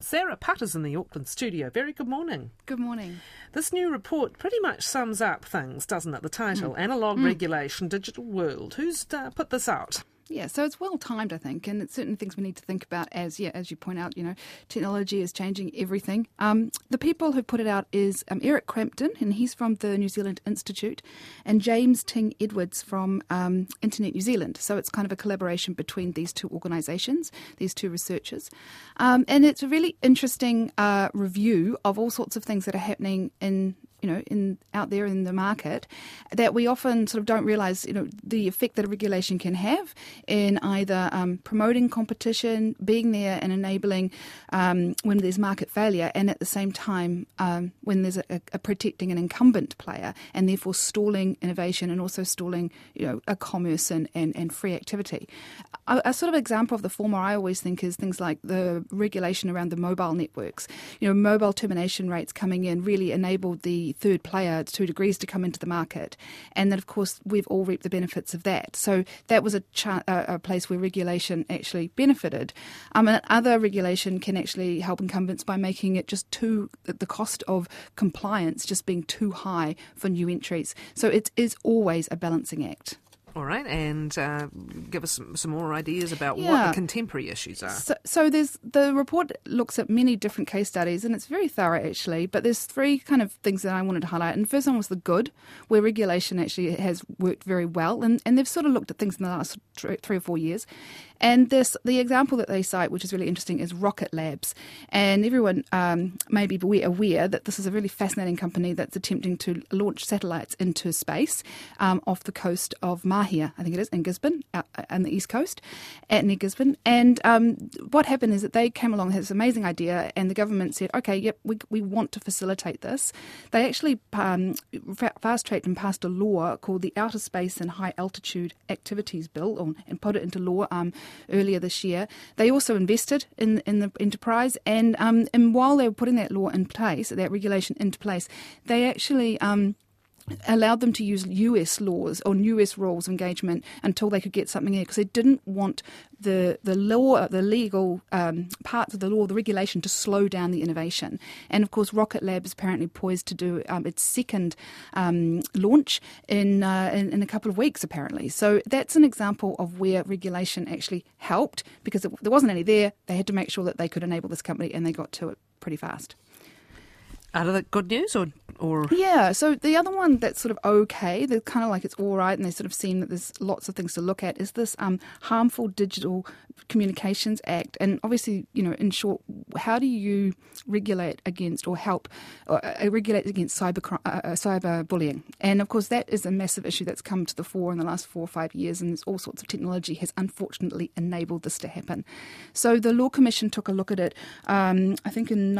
Sarah Putter's in the Auckland studio. Very good morning. Good morning. This new report pretty much sums up things, doesn't it? The title, Analogue Regulation, Digital World. Who's put this out? Yeah, so it's well timed, I think, and it's certain things we need to think about as you point out, technology is changing everything. The people who put it out is Eric Crampton, and he's from the New Zealand Institute, and James Ting Edwards from Internet New Zealand. So it's kind of a collaboration between these two organisations, these two researchers. And it's a really interesting review of all sorts of things that are happening out there in the market that we often sort of don't realise, the effect that a regulation can have in either promoting competition, being there and enabling when there's market failure, and at the same time when there's a protecting an incumbent player and therefore stalling innovation and also stalling, a commerce and free activity. A sort of example of the former I always think is things like the regulation around the mobile networks. Mobile termination rates coming in really enabled the third player to degrees to come into the market, and then of course we've all reaped the benefits of that. So that was a place where regulation actually benefited. And other regulation can actually help incumbents by making it just the cost of compliance just being too high for new entries. So it is always a balancing act. All right, and give us some more ideas about what the contemporary issues are. So the report looks at many different case studies, and it's very thorough actually, but there's three kind of things that I wanted to highlight. And the first one was the good, where regulation actually has worked very well, and they've sort of looked at things in the last 3 or 4 years. And the example that they cite, which is really interesting, is Rocket Labs. And everyone may be aware that this is a really fascinating company that's attempting to launch satellites into space off the coast of Mahia, I think it is, in Gisborne, on the east coast, near Gisborne. And what happened is that they came along, had this amazing idea, and the government said, okay, yep, we want to facilitate this. They actually fast-tracked and passed a law called the Outer Space and High Altitude Activities Bill, and put it into law earlier this year. They also invested in the enterprise, and while they were putting that law in place, that regulation into place, they actually allowed them to use US laws or US rules of engagement until they could get something in, because they didn't want the law, the legal parts of the law, the regulation, to slow down the innovation. And of course, Rocket Lab is apparently poised to do its second launch in a couple of weeks, apparently. So that's an example of where regulation actually helped, because there wasn't any there. They had to make sure that they could enable this company, and they got to it pretty fast. Out of that good news or? Yeah, so the other one that's sort of okay, they're kind of like it's all right, and they sort of seem that there's lots of things to look at, is this Harmful Digital Communications Act. And obviously, in short, how do you regulate against or help regulate against cyberbullying? And of course, that is a massive issue that's come to the fore in the last 4 or 5 years, and there's all sorts of technology has unfortunately enabled this to happen. So the Law Commission took a look at it, I think in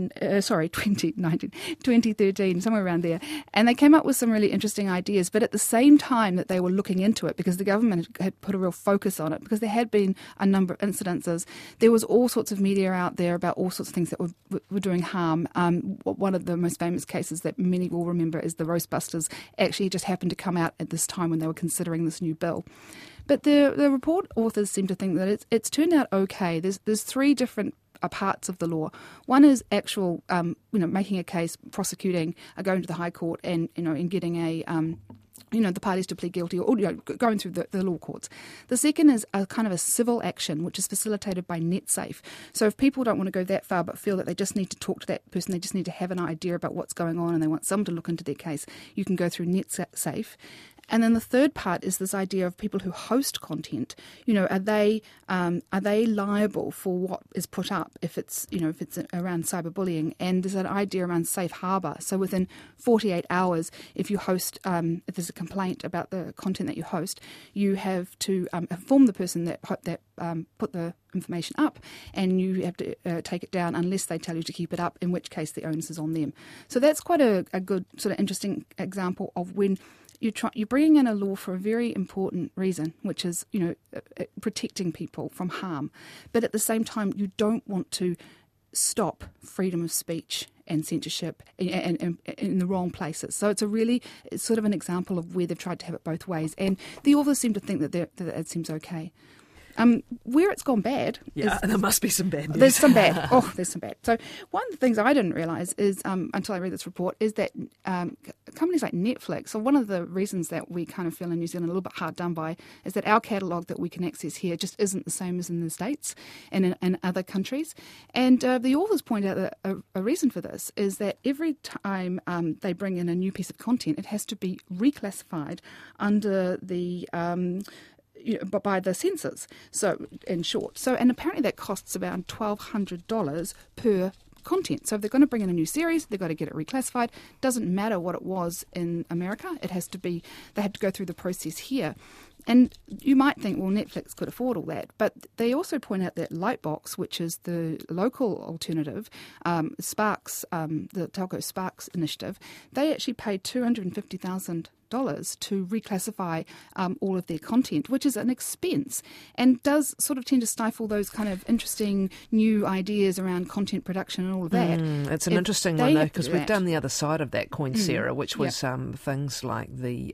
2013, somewhere around there, and they came up with some really interesting ideas. But at the same time that they were looking into it, because the government had put a real focus on it, because there had been a number of incidences, there was all sorts of media out there about all sorts of things that were doing harm. One of the most famous cases that many will remember is the Roastbusters. Actually just happened to come out at this time when they were considering this new bill. But the report authors seem to think that it's turned out okay. There's three different parts of the law. One is actual, making a case, prosecuting, going to the High Court, and and getting the parties to plead guilty, or going through the law courts. The second is a kind of a civil action, which is facilitated by NetSafe. So if people don't want to go that far but feel that they just need to talk to that person, they just need to have an idea about what's going on, and they want someone to look into their case, you can go through NetSafe. And then the third part is this idea of people who host content. Are they liable for what is put up if it's around cyberbullying? And there's an idea around safe harbour. So within 48 hours, if you host, if there's a complaint about the content that you host, you have to inform the person that put the information up, and you have to take it down unless they tell you to keep it up, in which case the onus is on them. So that's quite a good sort of interesting example of when you're bringing in a law for a very important reason, which is, protecting people from harm. But at the same time, you don't want to stop freedom of speech and censorship and in the wrong places. So it's sort of an example of where they've tried to have it both ways. And the authors seem to think that it seems okay. Where it's gone bad, there must be some bad news. There's some bad. There's some bad. So one of the things I didn't realise is, until I read this report, is that companies like Netflix, so one of the reasons that we kind of feel in New Zealand a little bit hard done by is that our catalogue that we can access here just isn't the same as in the States and in other countries. And the authors point out that a reason for this is that every time they bring in a new piece of content, it has to be reclassified under the but by the censors. So, in short, and apparently that costs about $1,200 per content. So if they're going to bring in a new series, they've got to get it reclassified. Doesn't matter what it was in America. It has to be. They have to go through the process here. And you might think, well, Netflix could afford all that. But they also point out that Lightbox, which is the local alternative, Sparks, the Telco Sparks initiative, they actually paid $250,000 to reclassify all of their content, which is an expense and does sort of tend to stifle those kind of interesting new ideas around content production and all of that. It's an interesting one, though, because we've done the other side of that coin, Sarah, which was things like the,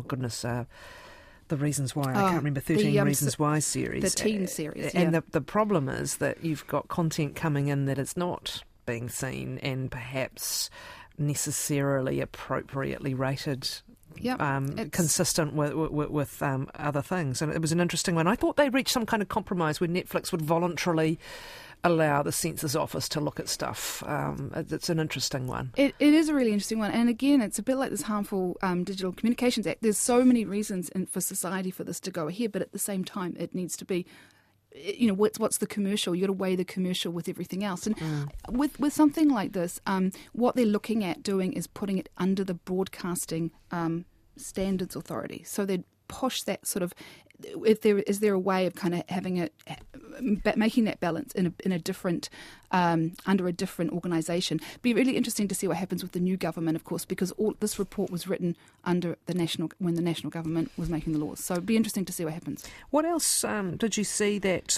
the Reasons Why, I can't remember, 13 Reasons Why series. The teen series, And the problem is that you've got content coming in that is not being seen and perhaps necessarily appropriately rated. Consistent with other things. And it was an interesting one. I thought they reached some kind of compromise where Netflix would voluntarily allow the Census Office to look at stuff. It's an interesting one. It is a really interesting one. And again, it's a bit like this harmful Digital Communications Act. There's so many reasons for society for this to go ahead, but at the same time, it needs to be, what's the commercial? You've got to weigh the commercial with everything else. And with something like this, what they're looking at doing is putting it under the Broadcasting Standards Authority. So they'd push that sort of, is there a way of kind of having it, making that balance in a different, under a different organisation? Be really interesting to see what happens with the new government, of course, because all this report was written under when the national government was making the laws. So it'd be interesting to see what happens. What else did you see that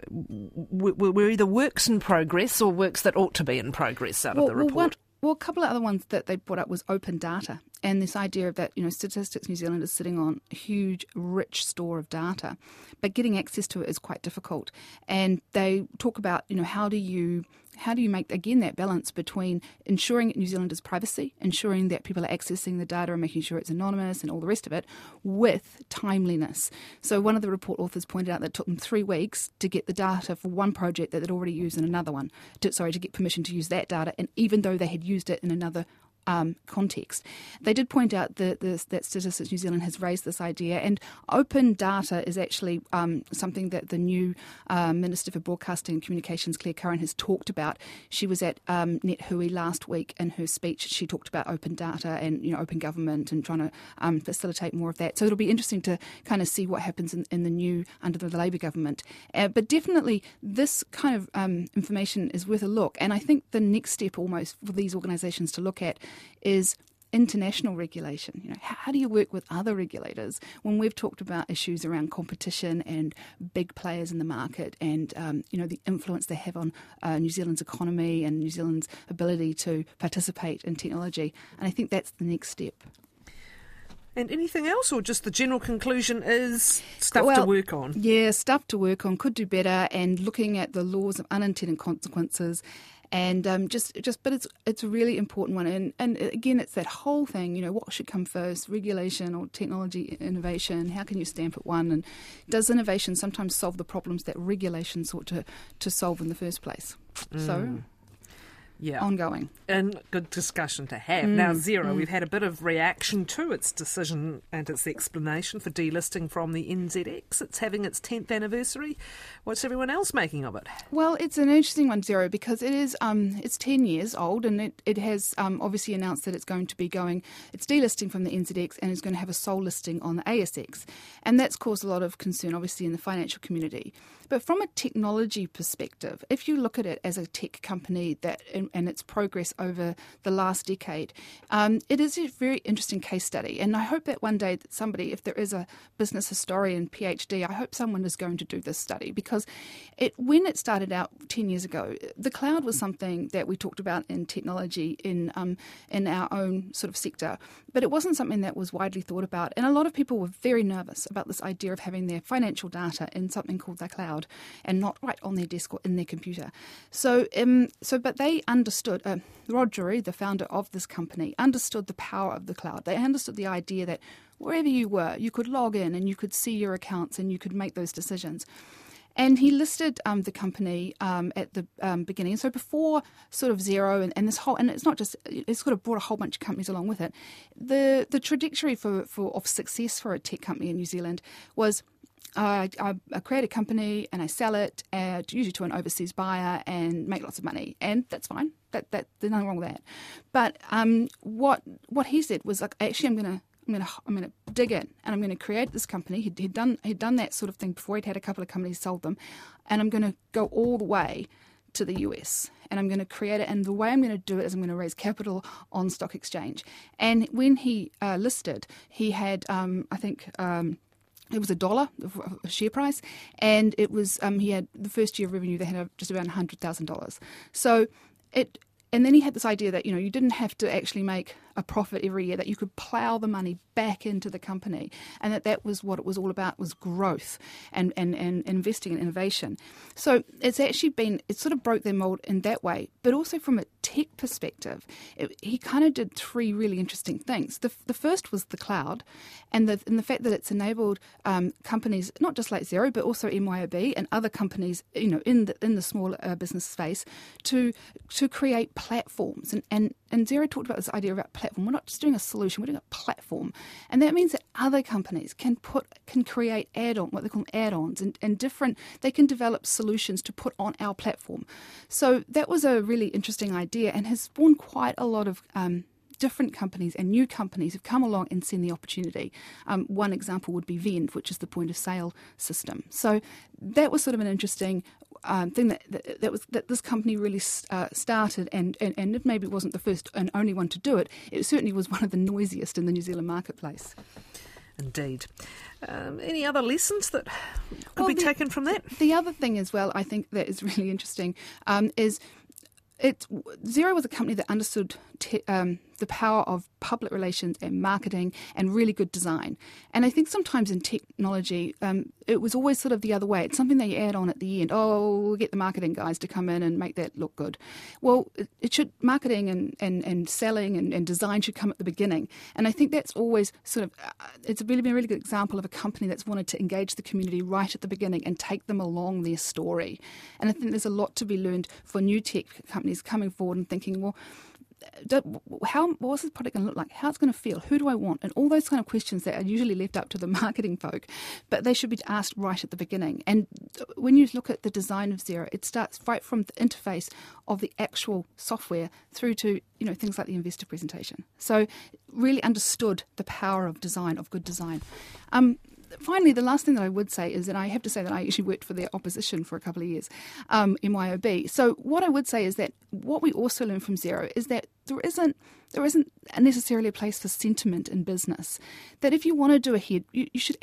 were either works in progress or works that ought to be in progress out of the report? Well, a couple of other ones that they brought up was open data and this idea of that, Statistics New Zealand is sitting on a huge, rich store of data, but getting access to it is quite difficult. And they talk about, how do you make, again, that balance between ensuring New Zealanders' privacy, ensuring that people are accessing the data and making sure it's anonymous and all the rest of it, with timeliness. So one of the report authors pointed out that it took them 3 weeks to get the data for one project that they'd already used in another one, to get permission to use that data, and even though they had used it in another context. They did point out that Statistics New Zealand has raised this idea, and open data is actually something that the new Minister for Broadcasting and Communications, Claire Curran, has talked about. She was at Net Hui last week. In her speech, she talked about open data and open government and trying to facilitate more of that. So it'll be interesting to kind of see what happens in the new, under the Labour government. But definitely this kind of information is worth a look, and I think the next step almost for these organisations to look at is international regulation. How do you work with other regulators when we've talked about issues around competition and big players in the market and the influence they have on New Zealand's economy and New Zealand's ability to participate in technology? And I think that's the next step. And anything else, or just the general conclusion is stuff to work on? Yeah, stuff to work on, could do better, and looking at the laws of unintended consequences. And but it's a really important one. And again, it's that whole thing, what should come first, regulation or technology innovation? How can you stamp at one? And does innovation sometimes solve the problems that regulation sought to solve in the first place? So, ongoing. And good discussion to have. Now, Zero, we've had a bit of reaction to its decision and its explanation for delisting from the NZX. It's having its 10th anniversary. What's everyone else making of it? Well, it's an interesting one, Zero, because it is it's 10 years old, and it has obviously announced that it's going to be it's delisting from the NZX and is going to have a sole listing on the ASX. And that's caused a lot of concern, obviously, in the financial community. But from a technology perspective, if you look at it as a tech company that and its progress over the last decade. It is a very interesting case study, and I hope that one day that somebody, if there is a business historian PhD, I hope someone is going to do this study, because when it started out 10 years ago, the cloud was something that we talked about in technology in our own sort of sector, but it wasn't something that was widely thought about, and a lot of people were very nervous about this idea of having their financial data in something called the cloud and not right on their desk or in their computer. But they understood, Rod Drury, the founder of this company, understood the power of the cloud. They understood the idea that wherever you were, you could log in and you could see your accounts and you could make those decisions. And he listed the company at the beginning. So before sort of Xero and this whole, and it's not just, it's sort of brought a whole bunch of companies along with it. The trajectory of success for a tech company in New Zealand was I create a company and I sell it, usually to an overseas buyer, and make lots of money, and that's fine. That there's nothing wrong with that. But what he said was, like, actually, I'm going to dig in and I'm going to create this company. He'd done that sort of thing before. He'd had a couple of companies, sold them, and I'm going to go all the way to the US, and I'm going to create it. And the way I'm going to do it is I'm going to raise capital on stock exchange. And when he listed, he had it was $1 share price, and it was he had the first year of revenue, they had just around $100,000. So and then he had this idea that, you didn't have to actually make a profit every year, that you could plough the money back into the company, and that was what it was all about, was growth and investing in innovation. So it sort of broke their mold in that way, but also from a tech perspective, he kind of did three really interesting things. The first was the cloud, and the fact that it's enabled companies, not just like Xero, but also MYOB and other companies, in the small business space, to create platforms. And Xero talked about this idea about platform. We're not just doing a solution, we're doing a platform. And that means that other companies can create what they call add-ons, and different, they can develop solutions to put on our platform. So that was a really interesting idea, and has spawned quite a lot of different companies and new companies have come along and seen the opportunity. One example would be Vend, which is the point of sale system. So that was sort of an interesting thing that this company really started, and it maybe wasn't the first and only one to do it. It certainly was one of the noisiest in the New Zealand marketplace. Indeed. Any other lessons that could be taken from that? The other thing as well, I think that is really interesting, is Xero was a company that understood the power of public relations and marketing and really good design. And I think sometimes in technology, it was always sort of the other way. It's something that you add on at the end. Oh, we'll get the marketing guys to come in and make that look good. Well, marketing and selling and design should come at the beginning. And I think that's always sort of, it's really been a really good example of a company that's wanted to engage the community right at the beginning and take them along their story. And I think there's a lot to be learned for new tech companies coming forward and thinking, well, what's this product going to look like? How's it going to feel? Who do I want? And all those kind of questions that are usually left up to the marketing folk, but they should be asked right at the beginning. And when you look at the design of Xero, it starts right from the interface of the actual software through to things like the investor presentation. So really understood the power of design, of good design. Finally, the last thing that I would say is that I have to say that I actually worked for the opposition for a couple of years, MYOB. So what I would say is that what we also learned from Xero is that there isn't necessarily a place for sentiment in business. That if you want to do ahead, you should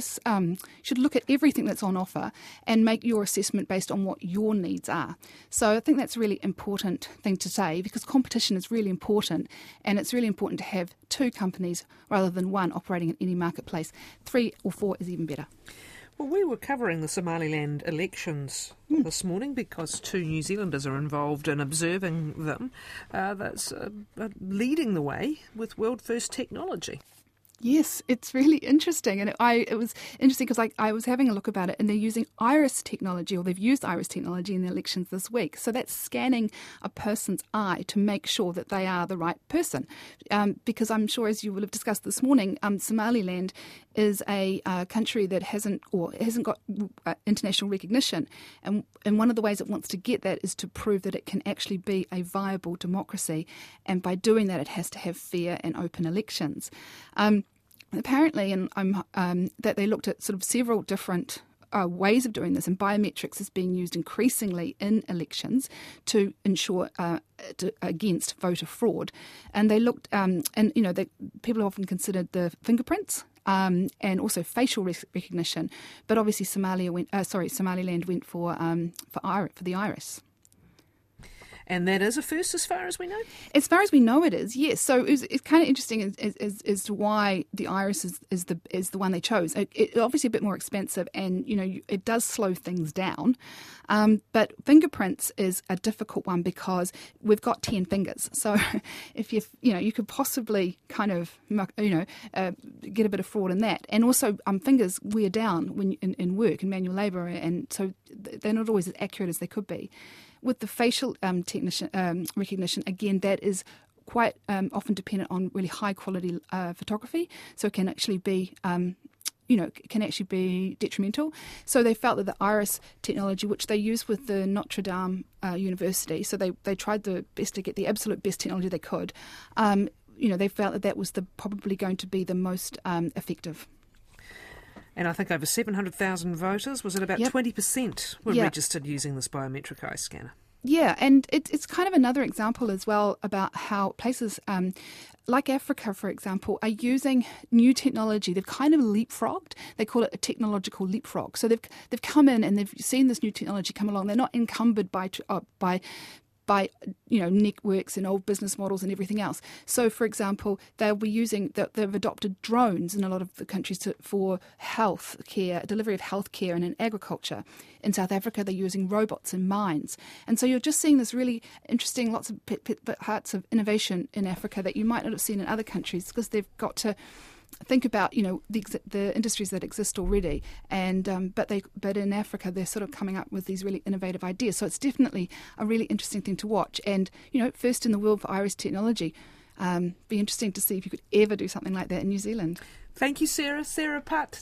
should look at everything that's on offer and make your assessment based on what your needs are. So I think that's a really important thing to say, because competition is really important, and it's really important to have two companies rather than one operating in any marketplace. 3 or 4 is even better. Well, we were covering the Somaliland elections this morning because 2 New Zealanders are involved in observing them. That's leading the way with world first technology. Yes, it's really interesting. And it was interesting because I was having a look about it, and they're using iris technology, or they've used iris technology in the elections this week. So that's scanning a person's eye to make sure that they are the right person. Because I'm sure, as you will have discussed this morning, Somaliland is a country that hasn't got international recognition. And one of the ways it wants to get that is to prove that it can actually be a viable democracy. And by doing that, it has to have fair and open elections. Apparently, that they looked at sort of several different ways of doing this, and biometrics is being used increasingly in elections to ensure against voter fraud. And they looked, people have often considered the fingerprints. And also facial recognition, but obviously Somaliland went for the iris. And that is a first as far as we know? As far as we know it is, yes. So it's kind of interesting as to why the iris is the one they chose. It's obviously a bit more expensive, and it does slow things down. But fingerprints is a difficult one because we've got 10 fingers. So if you could possibly kind of get a bit of fraud in that. And also fingers wear down when in work and manual labour, and so they're not always as accurate as they could be. With the facial recognition, again, that is quite often dependent on really high quality photography, so it can actually be detrimental. So they felt that the iris technology, which they used with the Notre Dame University, so they tried the best to get the absolute best technology they could. They felt that was probably going to be the most effective. And I think over 700,000 voters, was it about 20% were registered using this biometric eye scanner? Yeah, and it's kind of another example as well about how places like Africa, for example, are using new technology. They've kind of leapfrogged. They call it a technological leapfrog. So they've come in and they've seen this new technology come along. They're not encumbered by networks and old business models and everything else. So, for example, they've adopted drones in a lot of the countries for health care, delivery of health care, and in agriculture. In South Africa, they're using robots in mines. And so you're just seeing this really interesting, lots of parts of innovation in Africa that you might not have seen in other countries, because they've got to think about the industries that exist already, and but in Africa they're sort of coming up with these really innovative ideas. So it's definitely a really interesting thing to watch, and first in the world for iris technology. Be interesting to see if you could ever do something like that in New Zealand. Thank you, Sarah. Sarah Putt,